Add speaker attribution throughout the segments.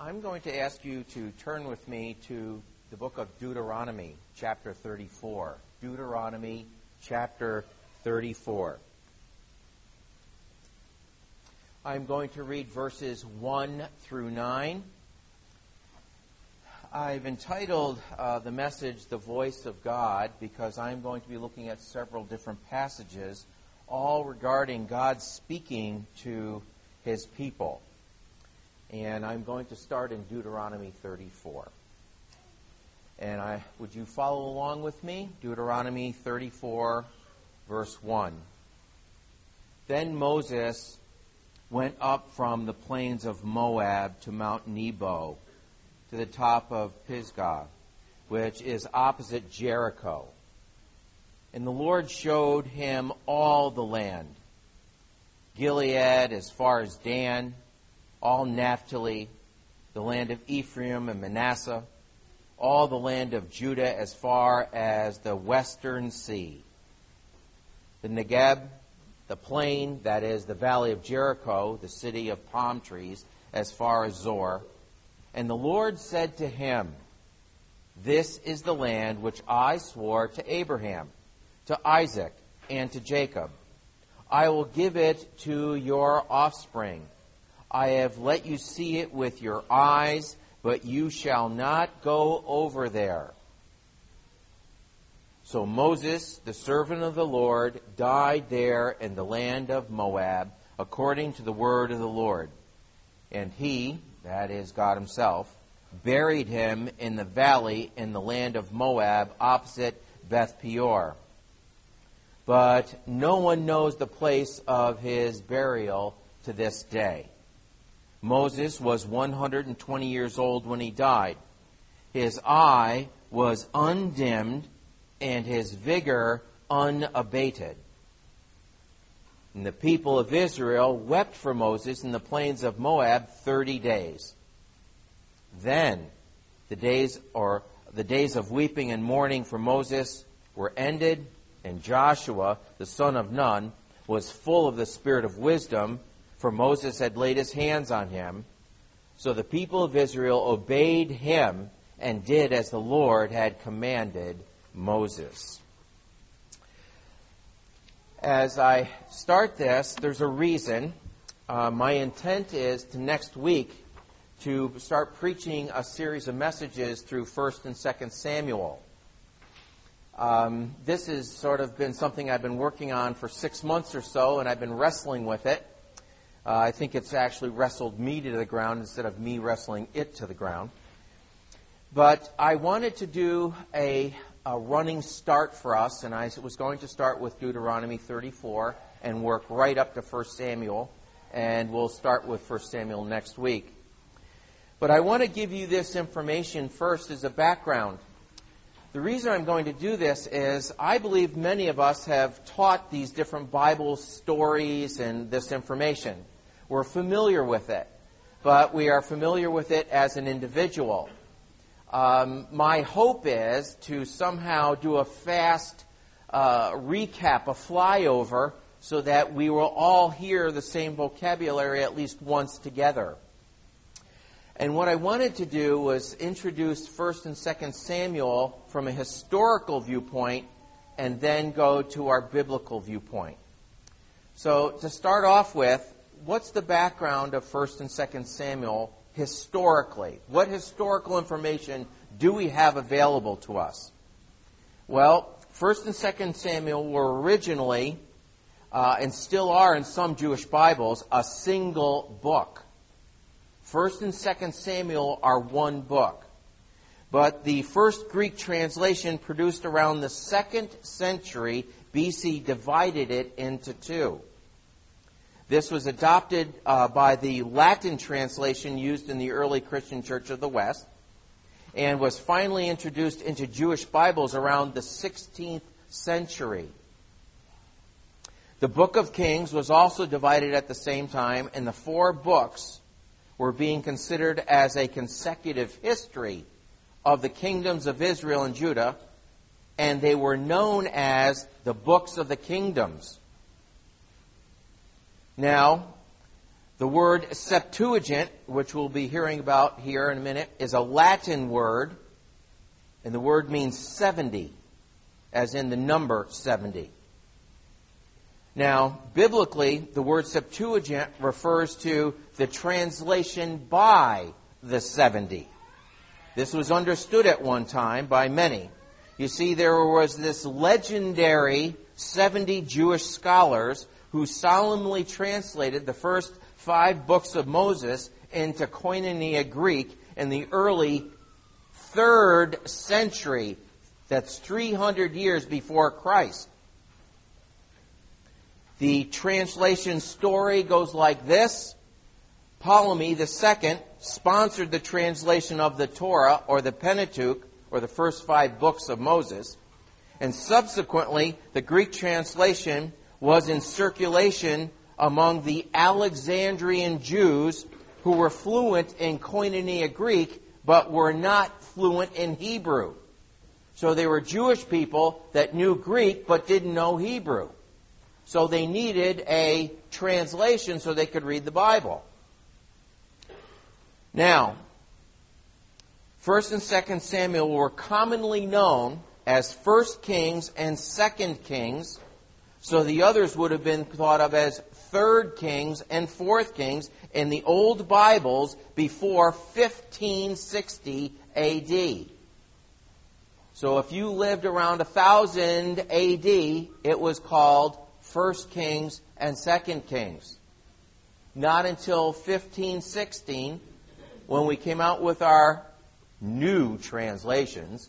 Speaker 1: I'm going to ask you to turn with me to the book of Deuteronomy, chapter 34. Deuteronomy, chapter 34. I'm going to read verses 1 through 9. I've entitled the message, The Voice of God, because I'm going to be looking at several different passages, all regarding God speaking to His people. And I'm going to start in Deuteronomy 34. And would you follow along with me? Deuteronomy 34, verse 1. Then Moses went up from the plains of Moab to Mount Nebo, to the top of Pisgah, which is opposite Jericho. And the Lord showed him all the land, Gilead as far as Dan, all Naphtali, the land of Ephraim and Manasseh, all the land of Judah as far as the western sea, the Negeb, the plain, that is the valley of Jericho, the city of palm trees, as far as Zor. And the Lord said to him, "This is the land which I swore to Abraham, to Isaac, and to Jacob. I will give it to your offspring. I have let you see it with your eyes, but you shall not go over there." So Moses, the servant of the Lord, died there in the land of Moab, according to the word of the Lord. And he, that is God himself, buried him in the valley in the land of Moab, opposite Beth Peor. But no one knows the place of his burial to this day. Moses was 120 years old when he died. His eye was undimmed and his vigor unabated. And the people of Israel wept for Moses in the plains of Moab 30 days. Then the days of weeping and mourning for Moses were ended, and Joshua, the son of Nun, was full of the spirit of wisdom, for Moses had laid his hands on him. So the people of Israel obeyed him and did as the Lord had commanded Moses. As I start this, there's a reason. My intent is to next week to start preaching a series of messages through 1st and 2nd Samuel. This has sort of been something I've been working on for 6 months or so, and I've been wrestling with it. I think it's actually wrestled me to the ground instead of me wrestling it to the ground. But I wanted to do a running start for us, and I was going to start with Deuteronomy 34 and work right up to 1 Samuel, and we'll start with 1 Samuel next week. But I want to give you this information first as a background. The reason I'm going to do this is I believe many of us have taught these different Bible stories and this information. We're familiar with it, but we are familiar with it as an individual. My hope is to somehow do a fast recap, a flyover, so that we will all hear the same vocabulary at least once together. And what I wanted to do was introduce 1st and 2nd Samuel from a historical viewpoint and then go to our biblical viewpoint. So to start off with, what's the background of 1st and 2nd Samuel historically? What historical information do we have available to us? Well, 1st and 2nd Samuel were originally, and still are in some Jewish Bibles, a single book. 1st and 2nd Samuel are one book. But the first Greek translation produced around the 2nd century BC divided it into two. This was adopted by the Latin translation used in the early Christian Church of the West and was finally introduced into Jewish Bibles around the 16th century. The Book of Kings was also divided at the same time, and the 4 books were being considered as a consecutive history of the kingdoms of Israel and Judah, and they were known as the books of the kingdoms. Now, The word Septuagint, which we'll be hearing about here in a minute, is a Latin word, and the word means 70, as in the number 70. Now, biblically, the word Septuagint refers to the translation by the 70. This was understood at one time by many. You see, there was this legendary 70 Jewish scholars who solemnly translated the first 5 books of Moses into Koinonia Greek in the early 3rd century. That's 300 years before Christ. The translation story goes like this. Ptolemy II sponsored the translation of the Torah, or the Pentateuch, or the first 5 books of Moses. And subsequently, the Greek translation was in circulation among the Alexandrian Jews who were fluent in Koinonia Greek, but were not fluent in Hebrew. So they were Jewish people that knew Greek, but didn't know Hebrew. So they needed a translation so they could read the Bible. Now, 1st and 2nd Samuel were commonly known as 1st Kings and 2nd Kings, so the others would have been thought of as 3rd Kings and 4th Kings in the old Bibles before 1560 A.D. So if you lived around 1000 A.D., it was called 1st Kings and 2nd Kings. Not until 1516, when we came out with our new translations.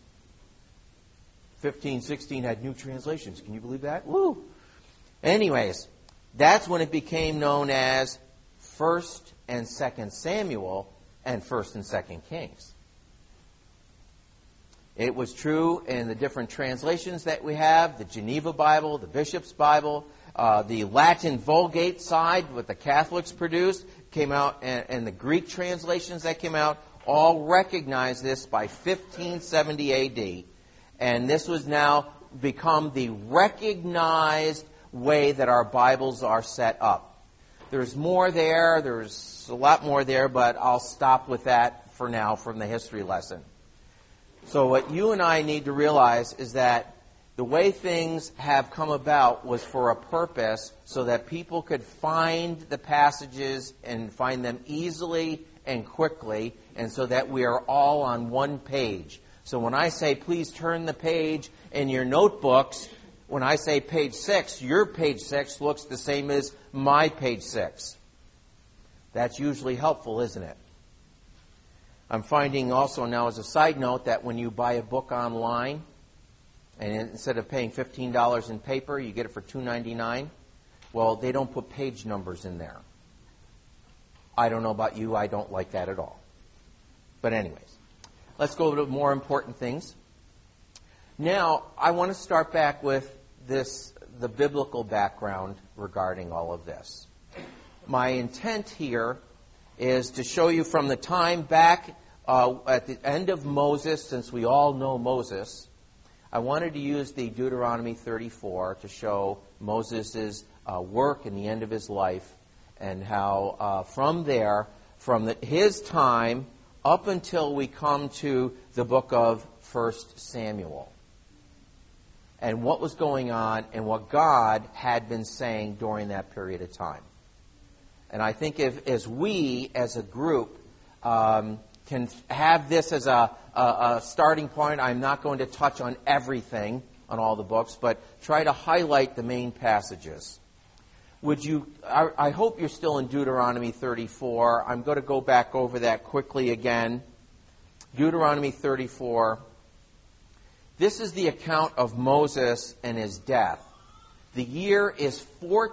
Speaker 1: 1516 had new translations. Can you believe that? Woo! Anyways, that's when it became known as 1st and 2nd Samuel and 1st and 2nd Kings. It was true in the different translations that we have, the Geneva Bible, the Bishop's Bible, the Latin Vulgate side, what the Catholics produced, came out, and the Greek translations that came out, all recognized this by 1570 A.D., and this was now become the recognized way that our Bibles are set up. There's more there, there's a lot more there, but I'll stop with that for now from the history lesson. So what you and I need to realize is that the way things have come about was for a purpose so that people could find the passages and find them easily and quickly, and so that we are all on one page. So when I say, please turn the page in your notebooks, when I say page 6, your page 6 looks the same as my page 6. That's usually helpful, isn't it? I'm finding also now as a side note that when you buy a book online, and instead of paying $15 in paper, you get it for $2.99, well, they don't put page numbers in there. I don't know about you, I don't like that at all. But anyways, let's go to more important things. Now, I want to start back with the biblical background regarding all of this. My intent here is to show you from the time back at the end of Moses, since we all know Moses, I wanted to use the Deuteronomy 34 to show Moses' work and the end of his life, and how from there, from his time up until we come to the book of 1 Samuel, and what was going on and what God had been saying during that period of time. And I think as we, as a group, can have this as a starting point, I'm not going to touch on everything on all the books, but try to highlight the main passages. I hope you're still in Deuteronomy 34. I'm going to go back over that quickly again. Deuteronomy 34. This is the account of Moses and his death. The year is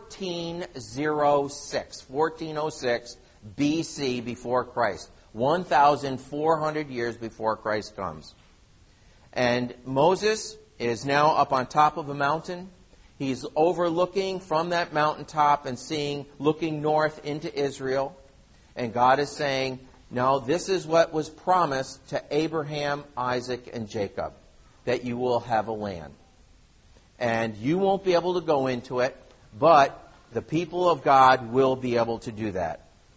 Speaker 1: 1406 BC before Christ. 1,400 years before Christ comes. And Moses is now up on top of a mountain. He's overlooking from that mountaintop and looking north into Israel. And God is saying, now this is what was promised to Abraham, Isaac, and Jacob, that you will have a land. And you won't be able to go into it, but the people of God will be able to do that.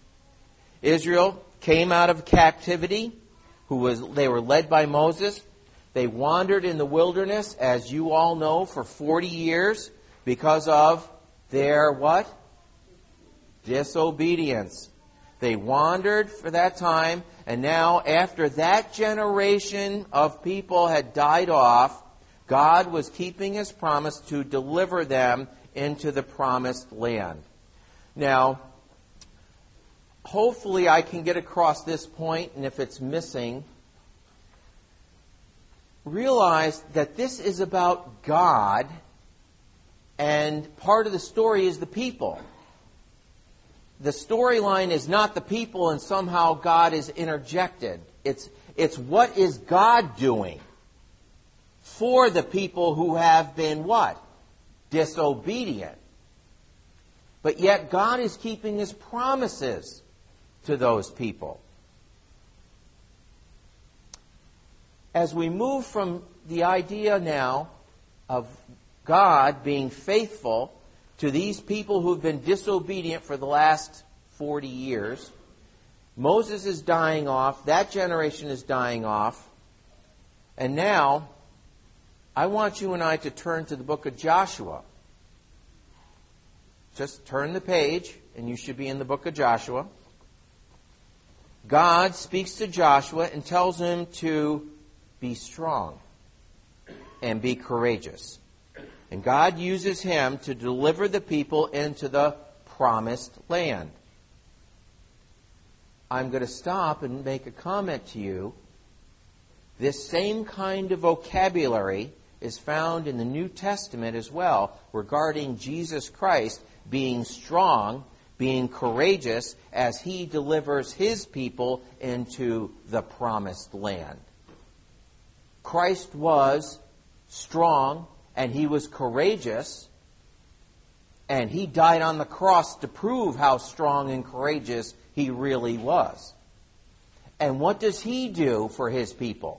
Speaker 1: Israel came out of captivity. They were led by Moses. They wandered in the wilderness, as you all know, for 40 years because of their what? Disobedience. They wandered for that time, and now after that generation of people had died off, God was keeping His promise to deliver them into the promised land. Now, hopefully I can get across this point, and if it's missing, realize that this is about God, and part of the story is the people. The storyline is not the people and somehow God is interjected. It's what is God doing for the people who have been what? Disobedient. But yet God is keeping His promises to those people. As we move from the idea now of God being faithful to these people who've been disobedient for the last 40 years, Moses is dying off, that generation is dying off, and now I want you and I to turn to the book of Joshua. Just turn the page, and you should be in the book of Joshua. God speaks to Joshua and tells him to be strong and be courageous. And God uses him to deliver the people into the promised land. I'm going to stop and make a comment to you. This same kind of vocabulary is found in the New Testament as well regarding Jesus Christ being strong, being courageous as He delivers His people into the promised land. Christ was strong and He was courageous, and He died on the cross to prove how strong and courageous He really was. And what does He do for His people?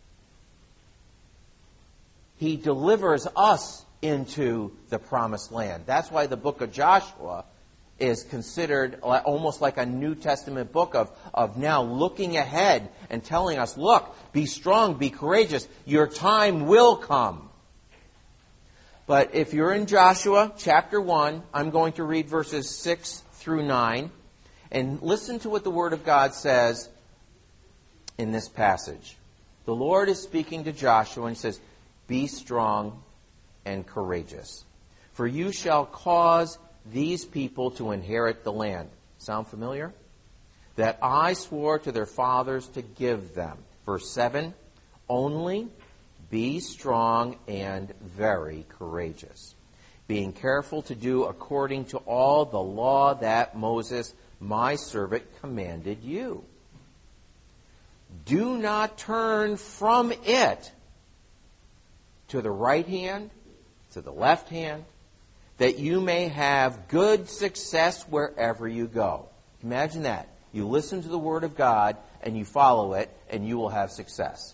Speaker 1: He delivers us into the promised land. That's why the book of Joshua is considered almost like a New Testament book of now looking ahead and telling us, look, be strong, be courageous, your time will come. But if you're in Joshua chapter 1, I'm going to read verses 6 through 9, and listen to what the Word of God says in this passage. The Lord is speaking to Joshua and says, be strong and courageous, for you shall cause these people to inherit the land. Sound familiar? That I swore to their fathers to give them. Verse 7, only be strong and very courageous, being careful to do according to all the law that Moses, my servant, commanded you. Do not turn from it to the right hand, to the left hand, that you may have good success wherever you go. Imagine that. You listen to the Word of God and you follow it, and you will have success.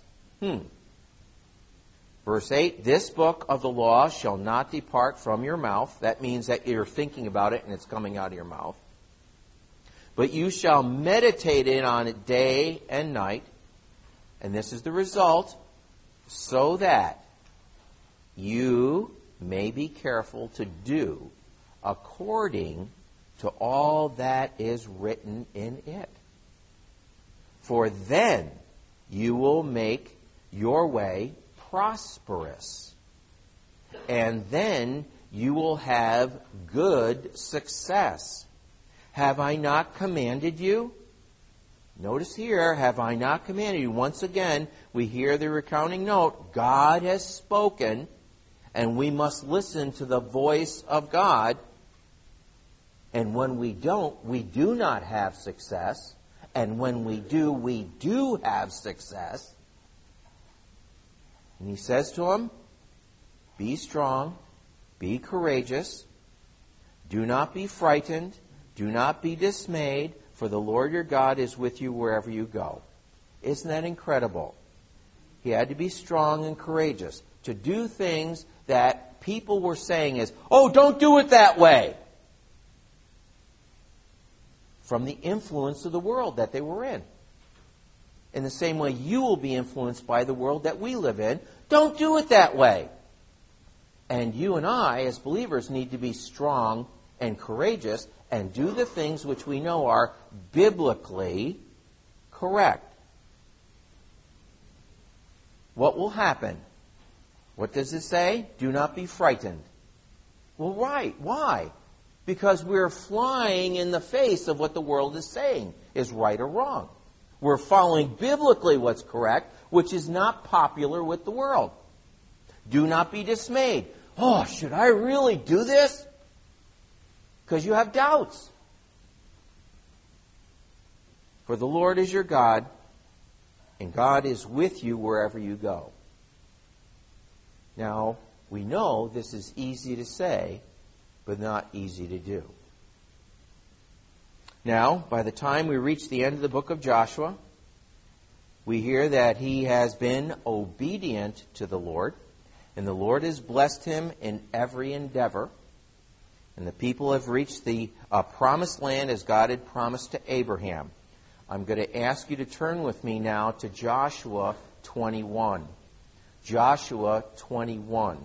Speaker 1: Verse 8, this book of the law shall not depart from your mouth. That means that you're thinking about it and it's coming out of your mouth. But you shall meditate on it day and night. And this is the result, so that you may be careful to do according to all that is written in it. For then you will make your way prosperous, and then you will have good success. Have I not commanded you? Notice here, have I not commanded you? Once again, we hear the recounting note. God has spoken, and we must listen to the voice of God. And when we don't, we do not have success. And when we do have success. And he says to him, be strong, be courageous, do not be frightened, do not be dismayed, for the Lord your God is with you wherever you go. Isn't that incredible? He had to be strong and courageous to do things that people were saying is, oh, don't do it that way. from the influence of the world that they were in. In the same way you will be influenced by the world that we live in. Don't do it that way. And you and I, as believers, need to be strong and courageous and do the things which we know are biblically correct. What will happen? What does it say? Do not be frightened. Well, right. Why? Because we're flying in the face of what the world is saying is right or wrong. We're following biblically what's correct, which is not popular with the world. Do not be dismayed. Oh, should I really do this? Because you have doubts. For the Lord is your God, and God is with you wherever you go. Now, we know this is easy to say, but not easy to do. Now, by the time we reach the end of the book of Joshua, we hear that he has been obedient to the Lord, and the Lord has blessed him in every endeavor. And the people have reached the promised land as God had promised to Abraham. I'm going to ask you to turn with me now to Joshua 21. Joshua 21.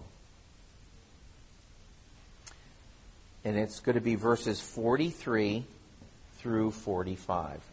Speaker 1: And it's going to be verses 43 through 45.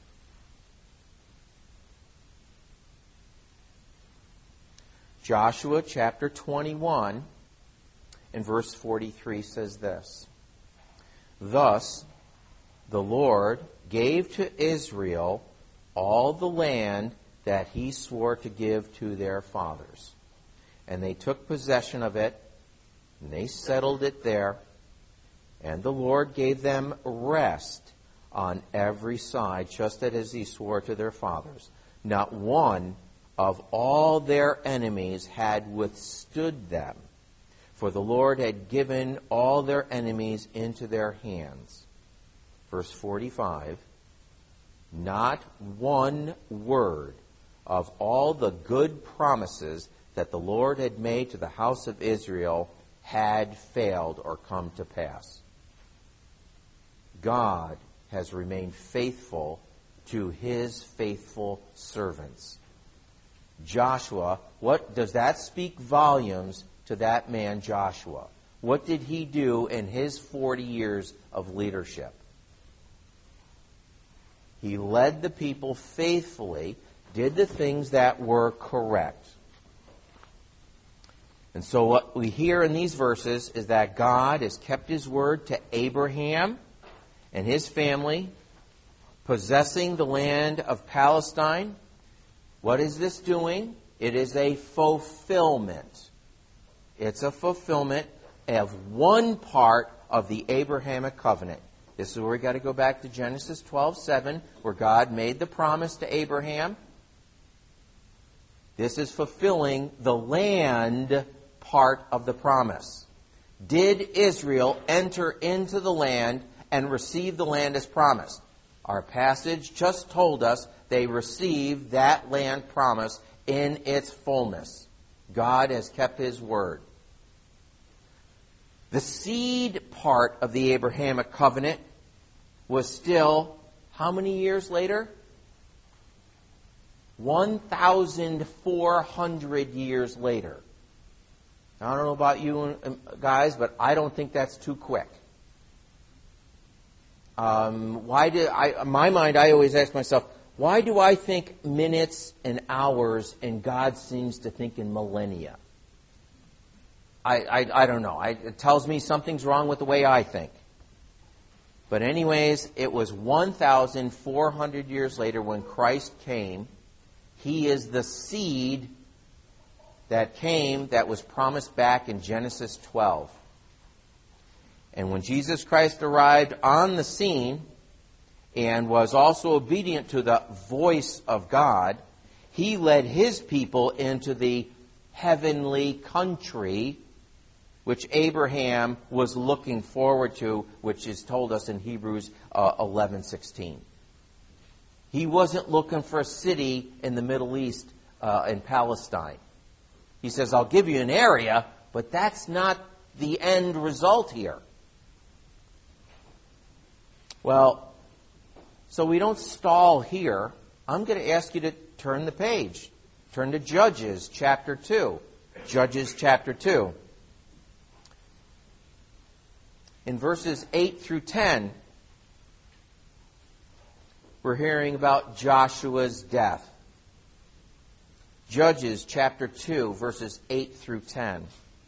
Speaker 1: Joshua chapter 21 and verse 43 says this. Thus the Lord gave to Israel all the land that he swore to give to their fathers. And they took possession of it, and they settled it there. And the Lord gave them rest on every side, just as he swore to their fathers. Not one of all their enemies had withstood them, for the Lord had given all their enemies into their hands. Verse 45, not one word of all the good promises that the Lord had made to the house of Israel had failed or come to pass. God has remained faithful to his faithful servants. Joshua, what does that speak volumes to that man Joshua? What did he do in his 40 years of leadership? He led the people faithfully, did the things that were correct. And so what we hear in these verses is that God has kept his word to Abraham and his family, possessing the land of Palestine. What is this doing? It is a fulfillment. It's a fulfillment of one part of the Abrahamic covenant. This is where we've got to go back to Genesis 12:7, where God made the promise to Abraham. This is fulfilling the land part of the promise. Did Israel enter into the land and receive the land as promised? Our passage just told us they received that land promise in its fullness. God has kept his word. The seed part of the Abrahamic covenant was still, how many years later? 1,400 years later. I don't know about you guys, but I don't think that's too quick. In my mind, I always ask myself, why do I think minutes and hours and God seems to think in millennia? I don't know. It tells me something's wrong with the way I think. But anyways, it was 1,400 years later when Christ came. He is the seed that came that was promised back in Genesis 12. And when Jesus Christ arrived on the scene and was also obedient to the voice of God, he led his people into the heavenly country which Abraham was looking forward to, which is told us in Hebrews 11:16. He wasn't looking for a city in the Middle East in Palestine. He says, I'll give you an area, but that's not the end result here. Well, So we don't stall here. I'm going to ask you to turn the page. Turn to Judges chapter 2. Judges chapter 2. In verses 8 through 10, we're hearing about Joshua's death. Judges chapter 2, verses 8 through 10.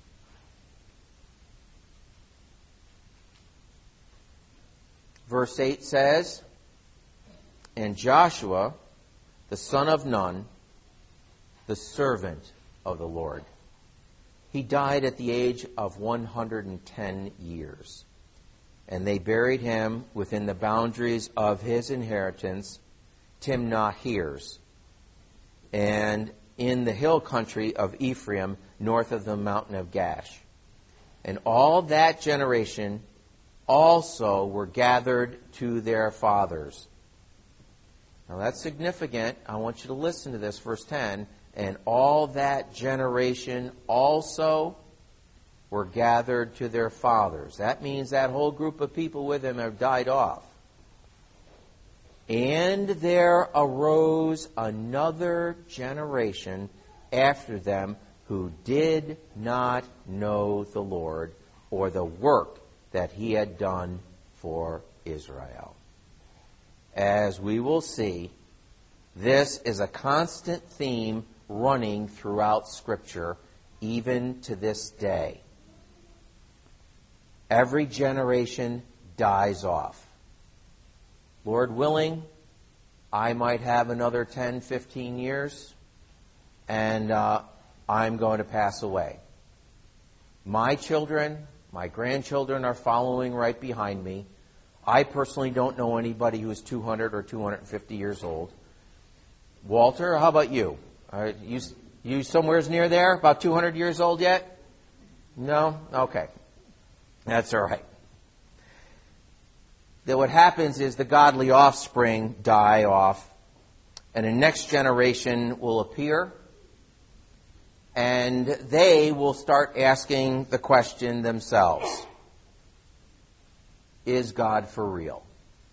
Speaker 1: Verse 8 says, "And Joshua, the son of Nun, the servant of the Lord, he died at the age of 110 years. And they buried him within the boundaries of his inheritance, Timnah-Heres, and in the hill country of Ephraim, north of the mountain of Gash. And all that generation also were gathered to their fathers." Now that's significant. I want you to listen to this, verse 10. "And all that generation also were gathered to their fathers." That means that whole group of people with him have died off. "And there arose another generation after them who did not know the Lord or the work that he had done for Israel." As we will see, this is a constant theme running throughout Scripture, even to this day. Every generation dies off. Lord willing, I might have another 10, 15 years, and I'm going to pass away. My children, my grandchildren are following right behind me. I personally don't know anybody who is 200 or 250 years old. Walter, how about you? You somewhere near there? About 200 years old yet? No? Okay. That's all right. That what happens is the godly offspring die off, and a next generation will appear, and they will start asking the question themselves, is God for real?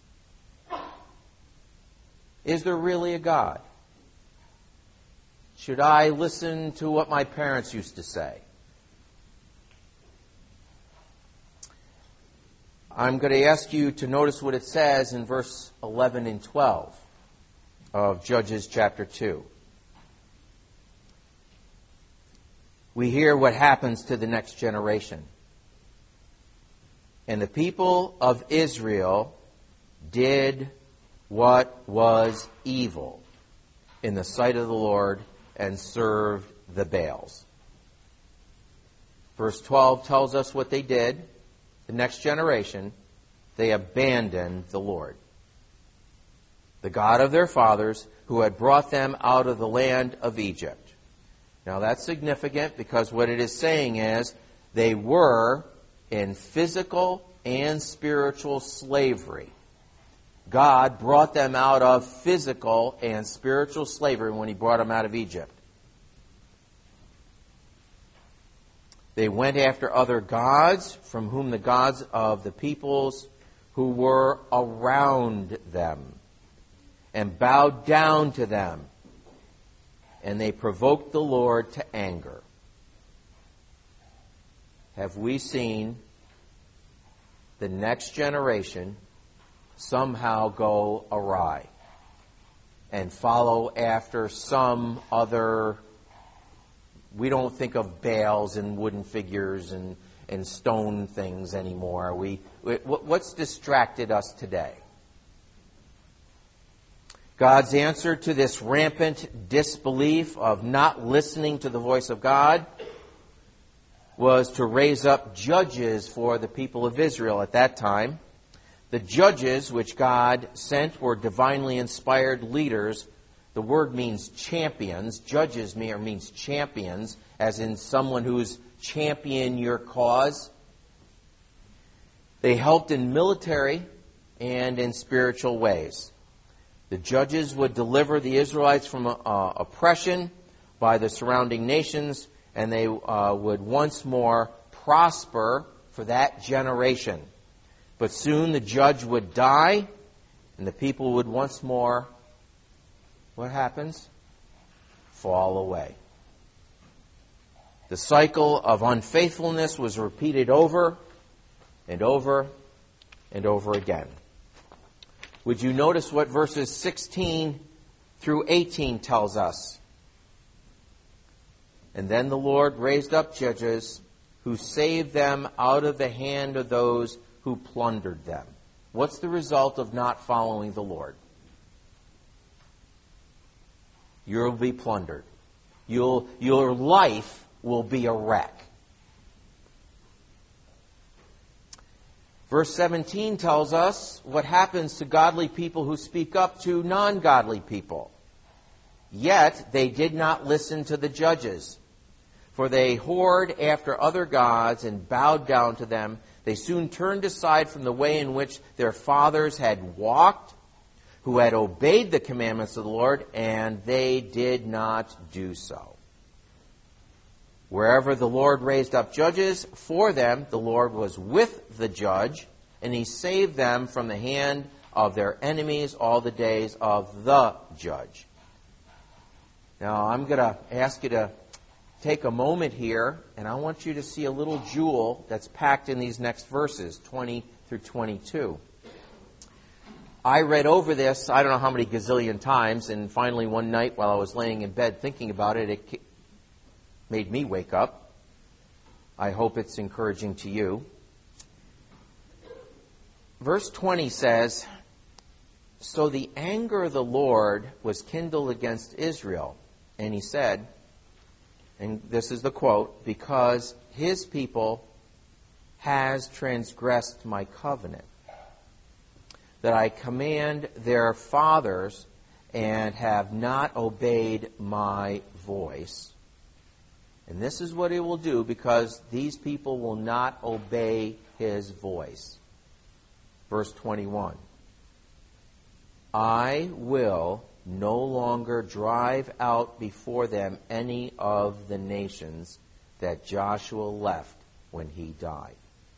Speaker 1: Is there really a God? Should I listen to what my parents used to say? I'm going to ask you to notice what it says in verse 11 and 12 of Judges chapter 2. We hear what happens to the next generation. "And the people of Israel did what was evil in the sight of the Lord and served the Baals." Verse 12 tells us what they did. The next generation, they abandoned the Lord, the God of their fathers, who had brought them out of the land of Egypt. Now that's significant because what it is saying is they were in physical and spiritual slavery. God brought them out of physical and spiritual slavery when he brought them out of Egypt. They went after other gods, from whom the gods of the peoples who were around them, and bowed down to them, and they provoked the Lord to anger. Have we seen the next generation somehow go awry and follow after some other? We don't think of Baals and wooden figures and stone things anymore. What's distracted us today? God's answer to this rampant disbelief of not listening to the voice of God was to raise up judges for the people of Israel at that time. The judges which God sent were divinely inspired leaders. The word means champions. Judges means champions, as in someone who's champion your cause. They helped in military and in spiritual ways. The judges would deliver the Israelites from oppression by the surrounding nations, and they would once more prosper for that generation. But soon the judge would die, And the people would once more, what happens? Fall away. The cycle of unfaithfulness was repeated over and over and over again. Would you notice what verses 16 through 18 tells us? And then the Lord raised up judges who saved them out of the hand of those who plundered them. What's the result of not following the Lord? You'll be plundered. Your life will be a wreck. Verse 17 tells us what happens to godly people who speak up to non-godly people. Yet they did not listen to the judges, for they whored after other gods and bowed down to them. They soon turned aside from the way in which their fathers had walked, who had obeyed the commandments of the Lord, and they did not do so. Wherever the Lord raised up judges for them, the Lord was with the judge, and he saved them from the hand of their enemies all the days of the judge. Now, I'm going to ask you to take a moment here, and I want you to see a little jewel that's packed in these next verses, 20 through 22. I read over this, I don't know how many gazillion times, and finally one night while I was laying in bed thinking about it, it made me wake up. I hope it's encouraging to you. Verse 20 says, "So the anger of the Lord was kindled against Israel, and he said," and this is the quote, "because his people has transgressed my covenant, that I command their fathers and have not obeyed my voice." And this is what he will do because these people will not obey his voice. Verse 21. "I will no longer drive out before them any of the nations that Joshua left when he died."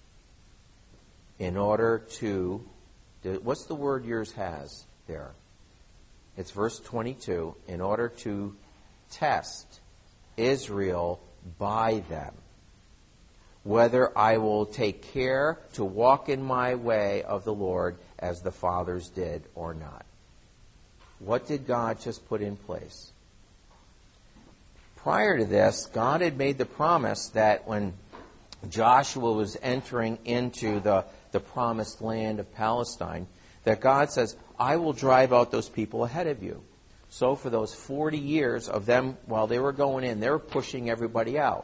Speaker 1: In order to, what's the word yours has there? It's verse 22. In order to test Israel by them, whether I will take care to walk in my way of the Lord as the fathers did or not. What did God just put in place? Prior to this, God had made the promise that when Joshua was entering into the promised land of Palestine, that God says, "I will drive out those people ahead of you." So for those 40 years of them, while they were going in, they were pushing everybody out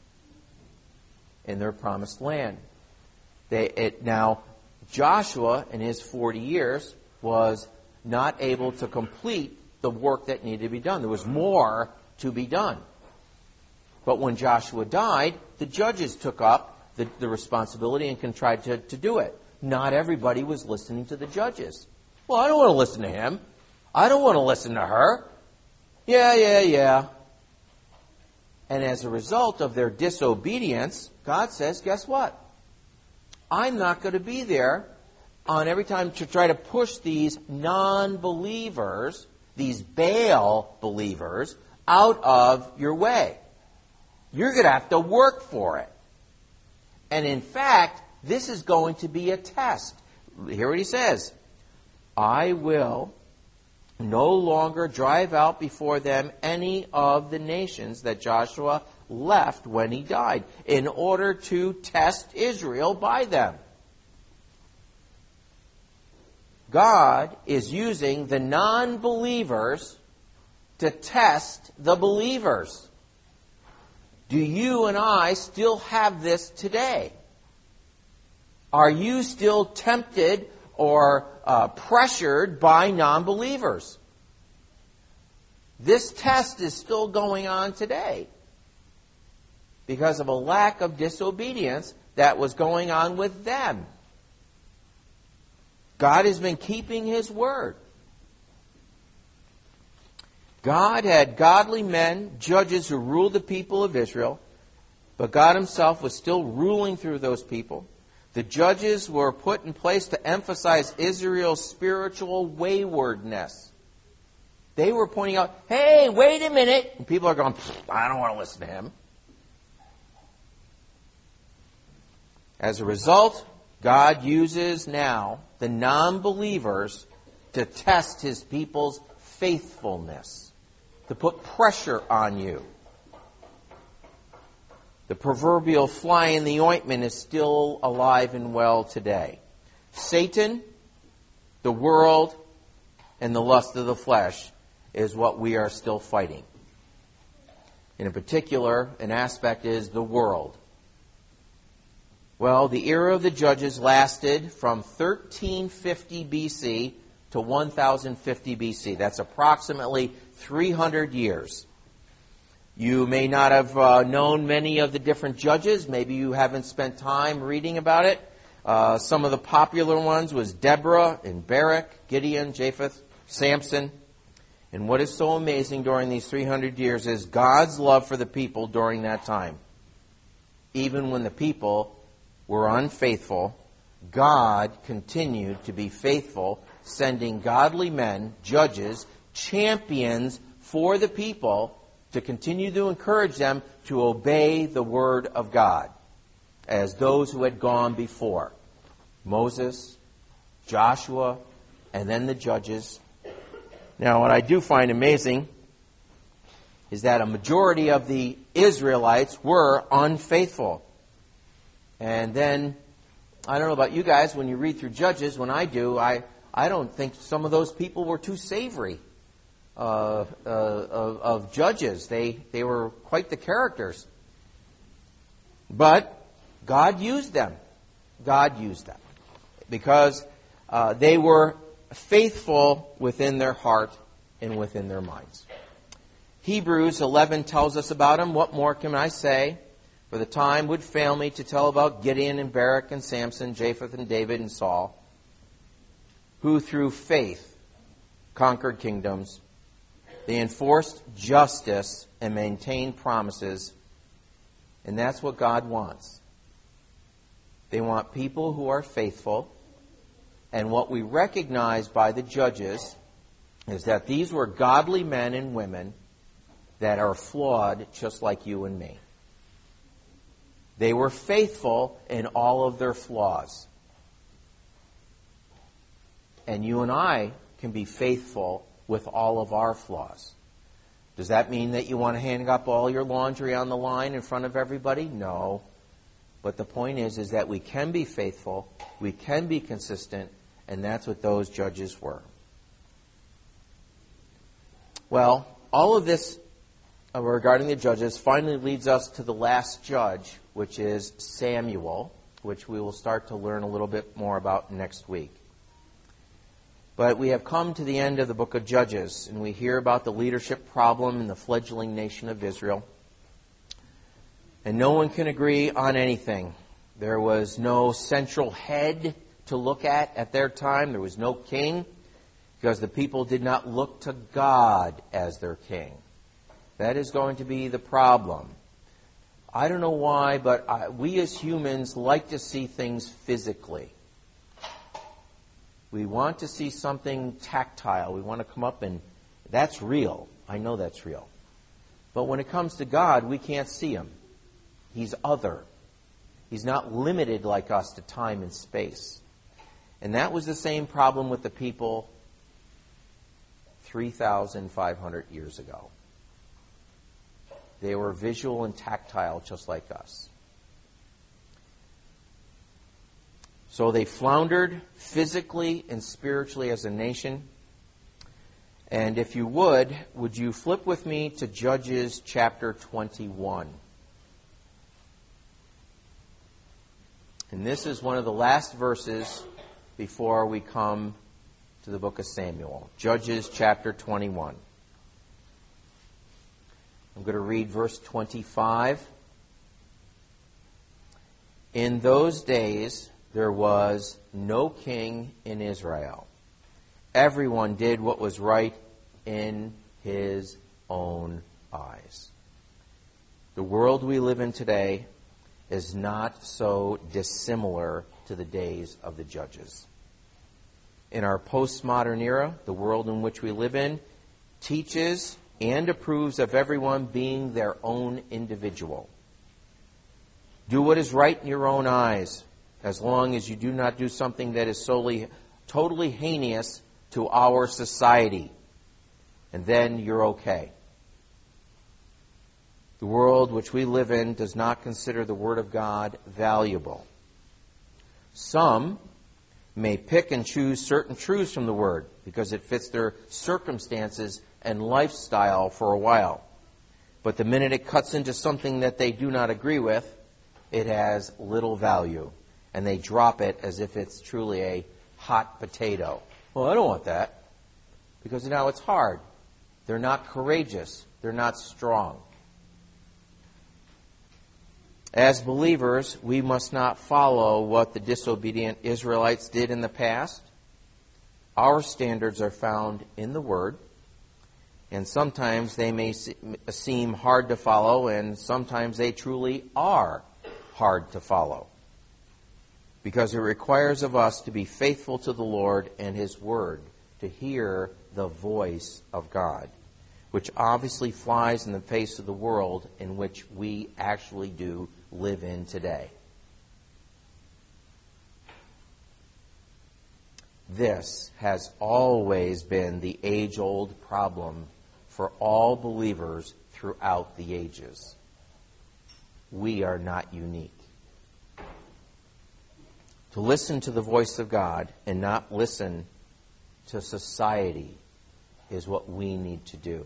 Speaker 1: in their promised land. Now, Joshua, in his 40 years, was not able to complete the work that needed to be done. There was more to be done. But when Joshua died, the judges took up the responsibility and tried to do it. Not everybody was listening to the judges. Well, I don't want to listen to him. I don't want to listen to her. Yeah. And as a result of their disobedience, God says, guess what? I'm not going to be there on every time to try to push these non-believers, these Baal believers, out of your way. You're going to have to work for it. And in fact, this is going to be a test. Hear what he says. "I will no longer drive out before them any of the nations that Joshua left when he died, in order to test Israel by them." God is using the non-believers to test the believers. Do you and I still have this today? Are you still tempted or pressured by non-believers? This test is still going on today because of a lack of disobedience that was going on with them. God has been keeping his word. God had godly men, judges who ruled the people of Israel, but God himself was still ruling through those people. The judges were put in place to emphasize Israel's spiritual waywardness. They were pointing out, hey, wait a minute. And people are going, I don't want to listen to him. As a result, God uses now the non-believers to test His people's faithfulness, to put pressure on you. The proverbial fly in the ointment is still alive and well today. Satan, the world, and the lust of the flesh is what we are still fighting. And in particular, an aspect is the world. Well, the era of the judges lasted from 1350 BC to 1050 BC. That's approximately 300 years. You may not have known many of the different judges. Maybe you haven't spent time reading about it. Some of the popular ones was Deborah and Barak, Gideon, Jephthah, Samson. And what is so amazing during these 300 years is God's love for the people during that time. Even when the people were unfaithful, God continued to be faithful, sending godly men, judges, champions for the people to continue to encourage them to obey the Word of God, as those who had gone before. Moses, Joshua, and then the judges. Now, what I do find amazing is that a majority of the Israelites were unfaithful. And then, I don't know about you guys, when you read through Judges, when I do, I don't think some of those people were too savory of judges. They were quite the characters. But God used them. God used them. Because they were faithful within their heart and within their minds. Hebrews 11 tells us about them. What more can I say? For the time would fail me to tell about Gideon and Barak and Samson, Jephthah and David and Saul, who through faith conquered kingdoms. They enforced justice and maintained promises. And that's what God wants. They want people who are faithful. And what we recognize by the judges is that these were godly men and women that are flawed just like you and me. They were faithful in all of their flaws. And you and I can be faithful with all of our flaws. Does that mean that you want to hang up all your laundry on the line in front of everybody? No. But the point is that we can be faithful, we can be consistent, and that's what those judges were. Well, all of this regarding the judges finally leads us to the last judge, which is Samuel, which we will start to learn a little bit more about next week. But we have come to the end of the book of Judges, and we hear about the leadership problem in the fledgling nation of Israel. And no one can agree on anything. There was no central head to look at their time. There was no king, because the people did not look to God as their king. That is going to be the problem. I don't know why, but we as humans like to see things physically. We want to see something tactile. We want to come up and that's real. I know that's real. But when it comes to God, we can't see Him. He's other. He's not limited like us to time and space. And that was the same problem with the people 3,500 years ago. They were visual and tactile just like us. So they floundered physically and spiritually as a nation. And if you would you flip with me to Judges chapter 21. And this is one of the last verses before we come to the book of Samuel. Judges chapter 21. I'm going to read verse 25. In those days there was no king in Israel. Everyone did what was right in his own eyes. The world we live in today is not so dissimilar to the days of the judges. In our postmodern era, the world in which we live in teaches and approves of everyone being their own individual. Do what is right in your own eyes, as long as you do not do something that is totally heinous to our society. And then you're okay. The world which we live in does not consider the Word of God valuable. Some may pick and choose certain truths from the Word because it fits their circumstances and lifestyle for a while. But the minute it cuts into something that they do not agree with, it has little value. And they drop it as if it's truly a hot potato. Well, I don't want that. Because now it's hard. They're not courageous. They're not strong. As believers, we must not follow what the disobedient Israelites did in the past. Our standards are found in the Word, and sometimes they may seem hard to follow, and sometimes they truly are hard to follow, because it requires of us to be faithful to the Lord and His Word, to hear the voice of God, which obviously flies in the face of the world in which we actually do live in today. This has always been the age-old problem for all believers throughout the ages. We are not unique. To listen to the voice of God and not listen to society is what we need to do.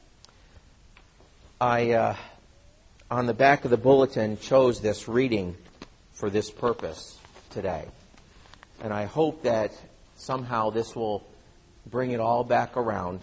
Speaker 1: On the back of the bulletin, chose this reading for this purpose today. And I hope that somehow this will bring it all back around.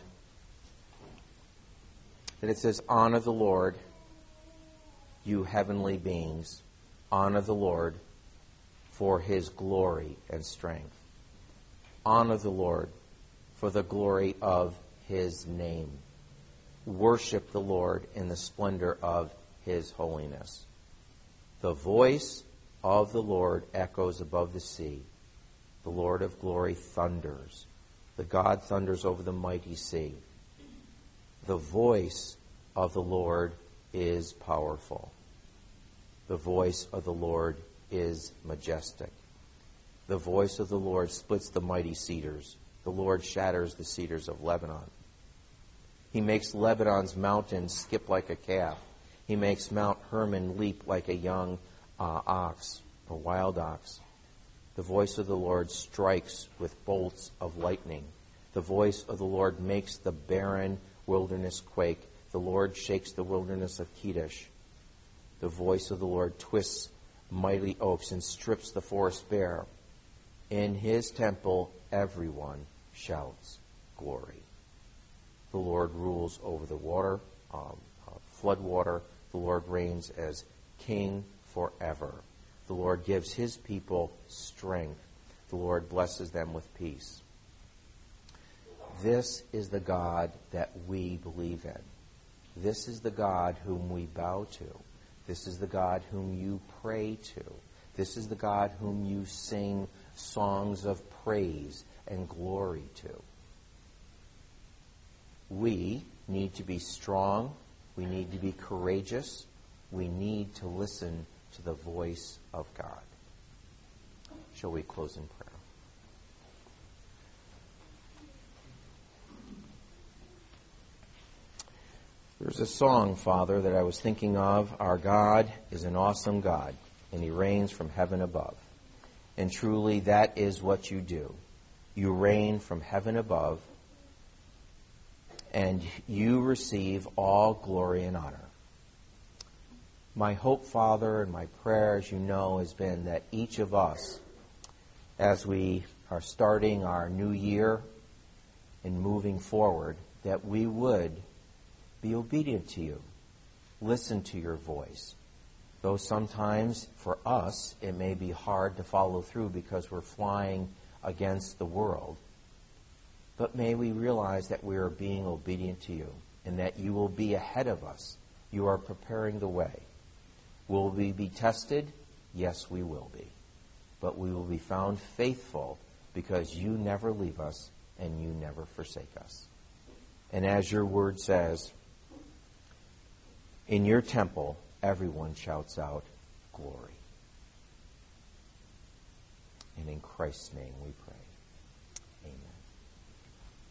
Speaker 1: That it says, honor the Lord, you heavenly beings. Honor the Lord for His glory and strength. Honor the Lord for the glory of His name. Worship the Lord in the splendor of His holiness. The voice of the Lord echoes above the sea. The Lord of glory thunders. The God thunders over the mighty sea. The voice of the Lord is powerful. The voice of the Lord is majestic. The voice of the Lord splits the mighty cedars. The Lord shatters the cedars of Lebanon. He makes Lebanon's mountains skip like a calf. He makes Mount Hermon leap like a young ox, or wild ox. The voice of the Lord strikes with bolts of lightning. The voice of the Lord makes the barren wilderness quake. The Lord shakes the wilderness of Kedesh. The voice of the Lord twists mighty oaks and strips the forest bare. In His temple, everyone shouts glory. The Lord rules over the water, flood water. The Lord reigns as King forever. The Lord gives His people strength. The Lord blesses them with peace. This is the God that we believe in. This is the God whom we bow to. This is the God whom you pray to. This is the God whom you sing songs of praise and glory to. We need to be strong. We need to be courageous. We need to listen to the voice of God. Shall we close in prayer? There's a song, Father, that I was thinking of. Our God is an awesome God, and He reigns from heaven above. And truly, that is what you do. You reign from heaven above, and you receive all glory and honor. My hope, Father, and my prayer, as you know, has been that each of us, as we are starting our new year and moving forward, that we would be obedient to you. Listen to your voice. Though sometimes, for us, it may be hard to follow through because we're flying against the world. But may we realize that we are being obedient to you and that you will be ahead of us. You are preparing the way. Will we be tested? Yes, we will be. but we will be found faithful because you never leave us and you never forsake us. And as your word says, in your temple, everyone shouts out, glory. And in Christ's name we pray.